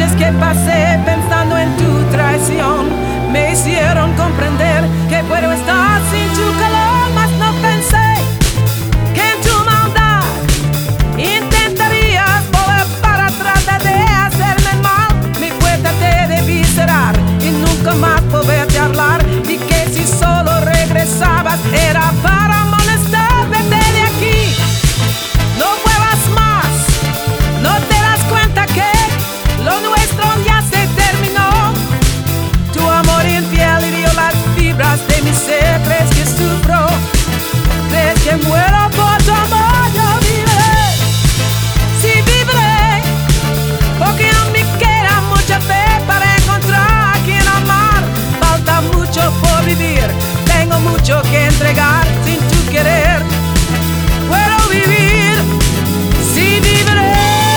noches que pasé pensando en tu traición me hicieron comprender que puedo estar sin tu calor, mas no pensé que en tu maldad intentarías volver para tratar de hacerme mal. Mi puerta te debí cerrar y nunca más volverte a hablar, y que si solo regresabas era para molestar. Vete de aquí, no vuelvas más. No te das cuenta que lo nuestro ya se terminó. Tu amor infiel hirió las fibras de mi ser. ¿Crees que sufro? ¿Crees que muero por tu amor? Yo viviré, sí viviré, porque aún me queda mucha fe para encontrar a quien amar. Falta mucho por vivir, tengo mucho que entregar sin tu querer. Puedo vivir, sí viviré.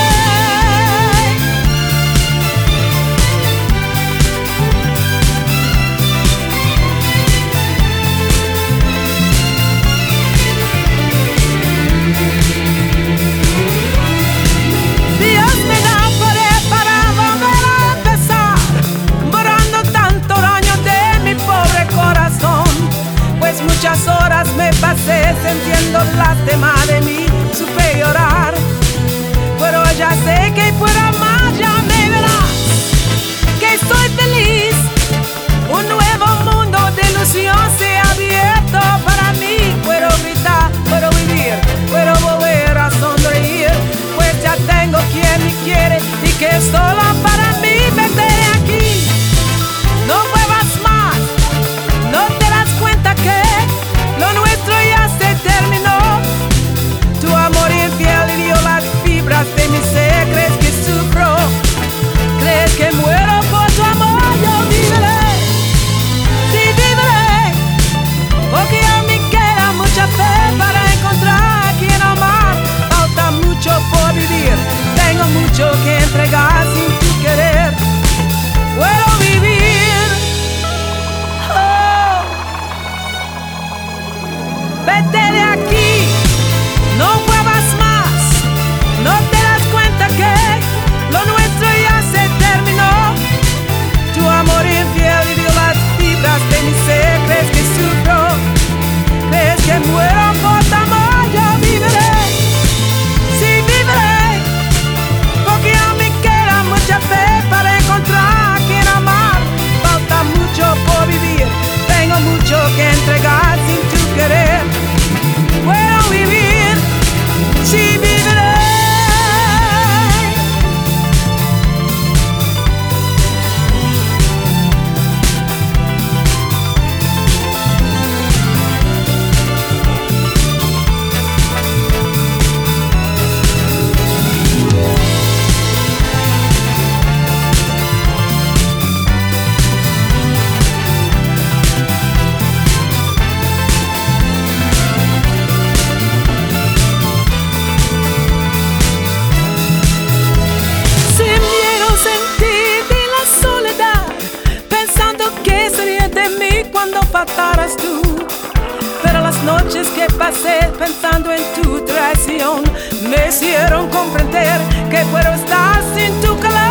Dios me da poder para volver a empezar, borrando tanto daño de mi pobre corazón. Pues muchas horas me pasé sintiendo lástima de mí, supe llorar, pero ya sé que puedo amar, ya me verás, que estoy feliz. Un nuevo mundo de ilusión se ha abierto para mí. Puedo gritar, puedo vivir, puedo volver a sonreír, pues ya tengo quien me quiere y que es solo para mí. Vete de aquí, no vuelvas más. No te das cuenta que lo nuestro ya se terminó. Tu amor infiel hirió las fibras de mi ser. ¿Crees que sufro? ¿Crees que muero por tu amor? Yo viviré, sí viviré, porque aún me queda mucha fe para encontrar a quien amar. Falta mucho por vivir, tengo mucho que entregar sin tu querer. Puedo vivir, oh. Vete de aquí, no vuelvas más. No te das cuenta que lo nuestro ya se terminó. Tu amor infiel hirió las fibras de mi ser. ¿Crees que sufro? ¿Crees que muero por tu amor? Yo viviré, sí viviré, porque aún me queda mucha fe para encontrar a quien amar. Falta mucho por vivir, tengo mucho que entregar sin tu querer. Puedo vivir, sí viviré. Sin miedo sentir de la soledad, pensando que sería de mí cuando faltaras tú. Pero las noches que pasé pensando en tu traición me hicieron comprender que puedo estar sin tu calor.